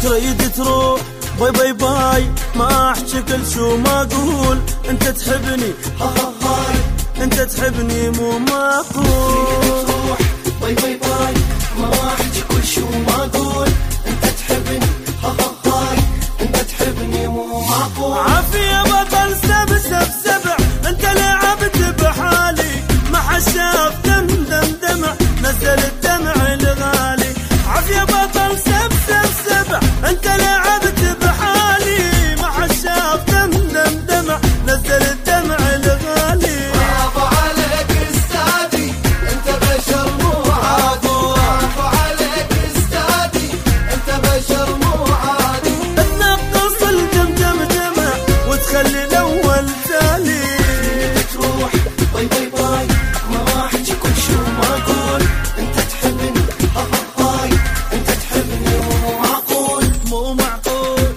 تريد تروح باي باي باي، ما احكي كل شو ما اقول. انت تحبني ها ها هاي، انت تحبني مو معقول. تروح باي باي باي، ما احكي كل شو ما اقول. انت تحبني ها ها هاي، انت تحبني مو معقول. عافية بطل سب سب سبع، انت لعبت بحالي ما حد شاف دم دم دمع، نزل الدمع الغالي. عافية بطل سب سب سبع، انت لعبت بحالي ما حد شاف دم دم دمع، نزل الدمع الغالي. برافو عليك استاذي، انت بشر مو عادي. برافو عليك استاذي، انت بشر مو عادي. تنقص الجمجم جمع وتخلي الاول تالي. تروح باي باي باي، ما احكي كل شو ما اقول. انت تحبني ها ها هاي، انت تحبني مو معقول. مو معقول.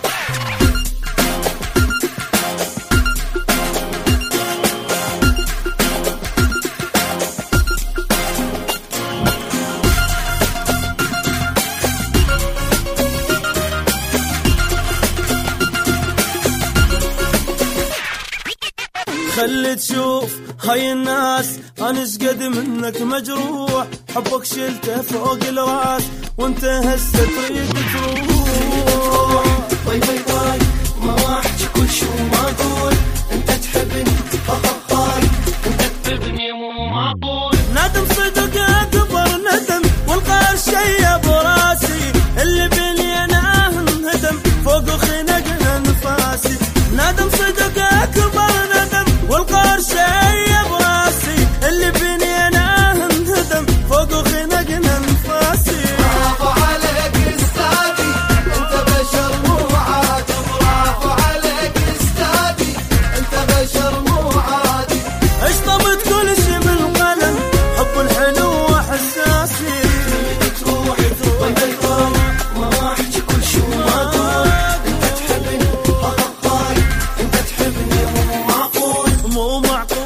خلي تشوف هاي الناس انا شقد منك مجروح، حبك شلته فوق الراس وانت هسه تريد تروح. باي باي باي، ما احكي كل شو ما اقول. انت تحبني ها ها هاي، انت تحبني مو معقول. ندم صدق اكبر ندم، والقى الشي براسي اللي بيني انا انهدم، فوق خنقنا نفاسي. ندم صدق اكبر ندم، والقى الشي براسي اللي بيني انا انهدم، فوق خنقنا نفاسي. برافو عليك استاذي، انت بشر مو عادي. برافو عليك استاذي، انت بشر مو عادي. اشطبت كل شي بالقلم، حب الحلو واحساسي. تروح باي باي باي، ما احكي كل شو ما اقول. انت تحبني ها ها هاي، انت تحبني مو معقول. مو معقول.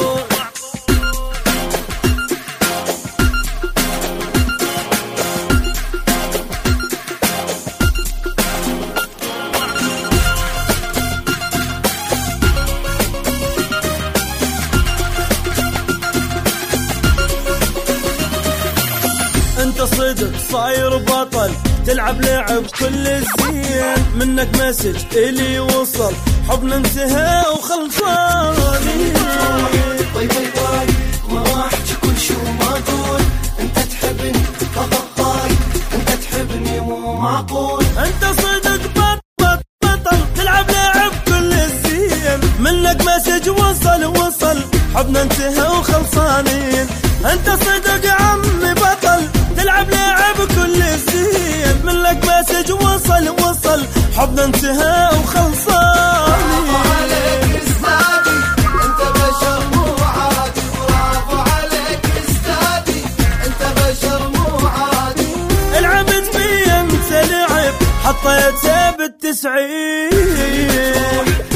انت صدق صاير بطل، تلعب لعب كل الزين، منك مسج الي وصل، حبنا انتهى وخلصاني. باي باي باي، ما احكي كل شو ما اقول. انت تحبني ها ها هاي، انت تحبني مو معقول. انت صدق بطل بطل، تلعب لعب كل الزين، منك مسج وصل وصل، حبنا انتهى وخلصانين. انت صدق عمي بطل، تلعب لعب كل الزين، منك مسج وصل وصل، حبنا انتهى وخلصانين. برافو عليك استاذي، انت بشر مو عادي. برافو عليك استاذي، انت بشر مو عادي. لعبت بي انت لعب، حطيته بالتسعين.